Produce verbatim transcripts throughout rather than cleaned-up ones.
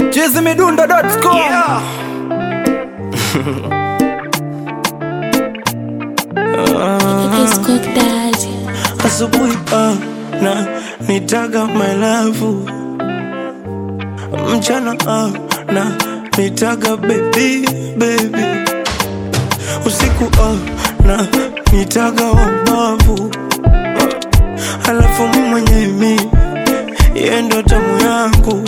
chizzy midundo dot com. Yeah. Asubuhi ah, na nitaga my love. Mchana ah, na nitaga baby baby. Usiku ah, na nitaga wabavu. Halafu mimi mwenyewe yeye ndo tamu yangu.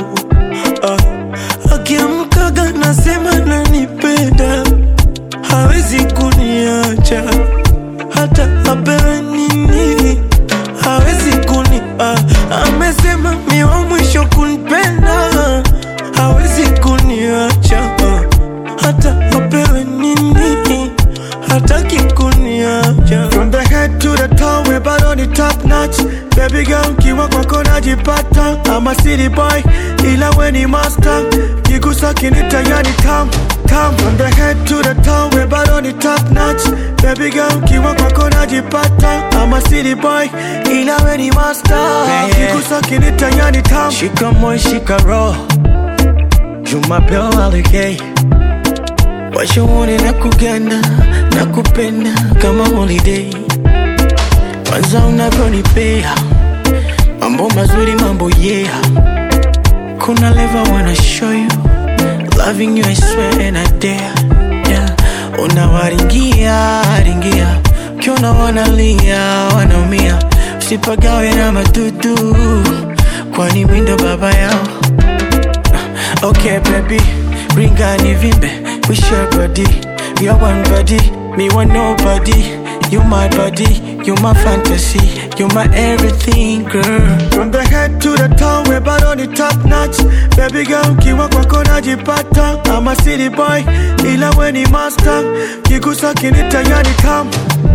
ah, Akiamkaga nasema nanipenda, hawezi kuniacha hata apewe nini, hawezi kuni ah, amesema mi wa mwisho kunipenda, hawezi kuniacha ah, hata apewe nini, hataki kuniacha. From the head to the toe, we bado ni top notch. Baby girl, kiwa kwako najipata. I'm a city boy, ila we ni master. Kigusa kinita yani tam, tam. From the head to the toe, we bado ni top notch. Baby girl, kiwa kwako najipata. I'm a city boy, ila we ni master. Kigusa kinita yani tam. Shika moyo, shika roho, Juma Bell aligay. Washa uone na kugana, na kupenda kama holiday. Kwanza unavyonipea mambo mazuri, mambo yeah. Kuna level wanna show you, loving you I swear and I dare, yeah. Unawaringia, ringia, kiona wanalia, wanaumia. Usipagawe na madudu, kwani windo baba yao. Okay baby, ringa ni vimbe, we share body, we are one body, me want nobody. You my body, you my fantasy, you my everything, girl. From the head to the toe, we bado ni top notch. Baby girl, kiwa kwako najipata. I'm a city boy, ila we ni master. Kigusa kinita yani tam,